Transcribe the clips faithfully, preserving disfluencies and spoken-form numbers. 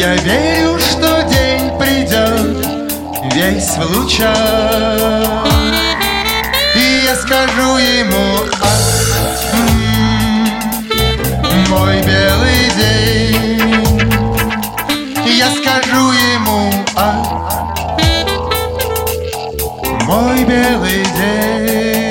Я верю, что день придет весь в лучах, и я скажу ему: ах, м-м, мой белый день. Я скажу ему: ах, мой белый день.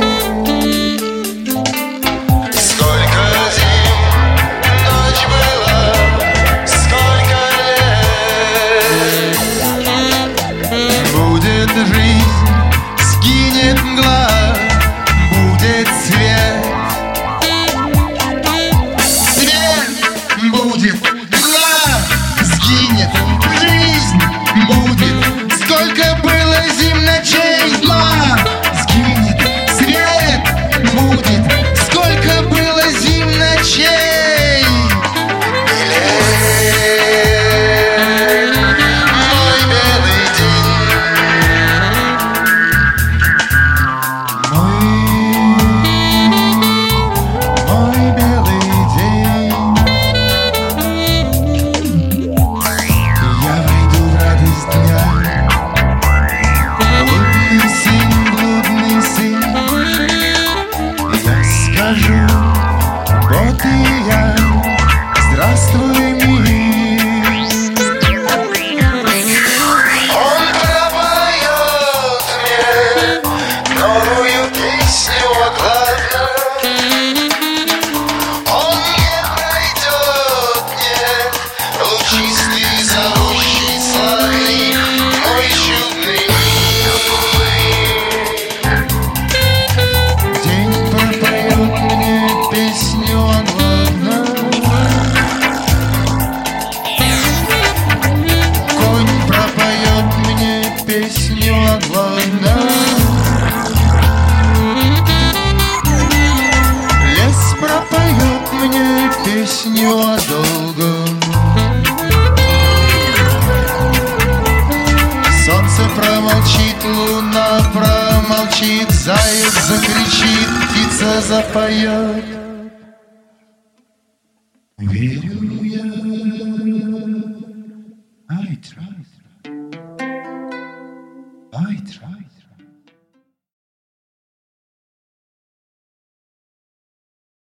Жизнь, сгинет мгла, будет свет. Свет будет, мгла сгинет, жизнь будет. Сколько было зим, ночей, тьма сгинет, свет будет. Сколько было зим, ночей, вот и я, здравствуй, мир. Он пропоет мне новую песню окладно. Он не пройдет, нет, лучистый, зовущий, славный, мой чудный мир. День пропоет мне песню окладно. Конь пропоет мне песню окладно. Лес пропоет мне песню о долгом. Солнце промолчит, луна промолчит, заяц закричит, птица запоет. Верю я.